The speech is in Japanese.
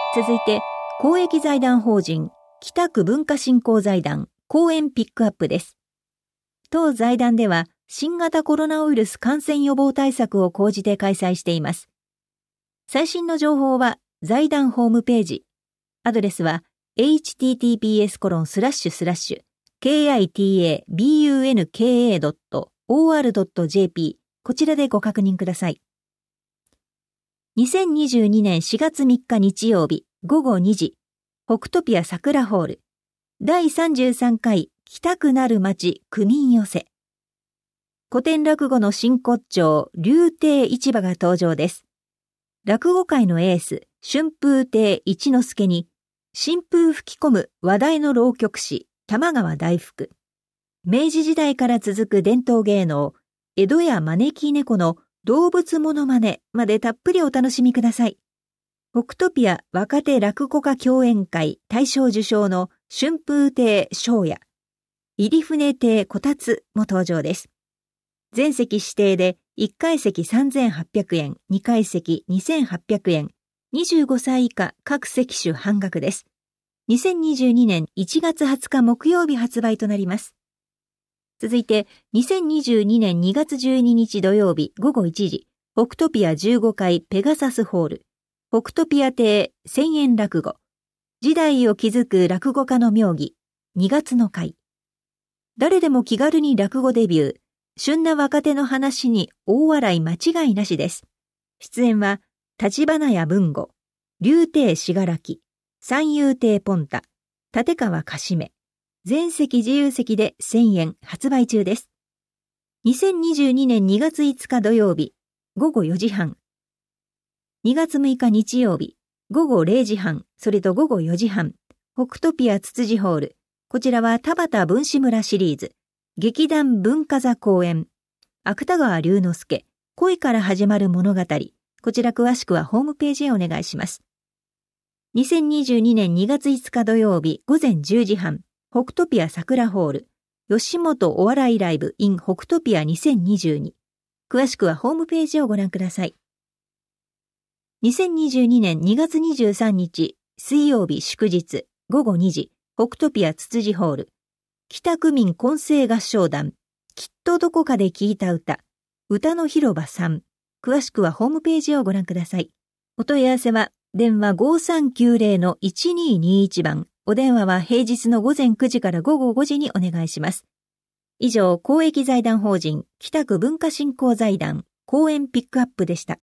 続いて、公益財団法人北区文化振興財団講演ピックアップです。当財団では新型コロナウイルス感染予防対策を講じて開催しています。最新の情報は財団ホームページ。アドレスは https://kitabunka.or.jp こちらでご確認ください。2022年4月3日日曜日午後2時、北トピア桜ホール、第33回北区なる町区民寄せ。古典落語の真骨頂、柳亭市馬が登場です。落語界のエース、春風亭一之輔に、新風吹き込む話題の浪曲師、玉川大福。明治時代から続く伝統芸能、江戸や招き猫の動物モノマネまでたっぷりお楽しみください。北トピア若手落語家共演会大賞受賞の春風亭昇也、入船亭こたつも登場です。全席指定で1階席3800円、2階席2800円、25歳以下各席種半額です。2022年1月20日木曜日発売となります。続いて、2022年2月12日土曜日午後1時、北トピア15階ペガサスホール、北トピア亭1000円落語、時代を築く落語家の妙義、2月の会。誰でも気軽に落語デビュー、旬な若手の話に大笑い間違いなしです。出演は、立花屋文吾、柳亭信楽、三遊亭ポンタ、立川かしめ、全席自由席で1000円発売中です。2022年2月5日土曜日、午後4時半。2月6日日曜日、午後0時半、それと午後4時半、北トピアつつじホール。こちらは田畑文士村シリーズ、劇団文化座公演、芥川龍之介、恋から始まる物語。こちら詳しくはホームページへお願いします。2022年2月5日土曜日午前10時半、北トピア桜ホール、吉本お笑いライブ in 北トピア2022。詳しくはホームページをご覧ください。2022年2月23日、水曜日祝日、午後2時、北トピアつつじホール、北区民混声合唱団、きっとどこかで聞いた歌、歌の広場3。詳しくはホームページをご覧ください。お問い合わせは、電話 5390-1221 番。お電話は平日の午前9時から午後5時にお願いします。以上、公益財団法人北区文化振興財団講演ピックアップでした。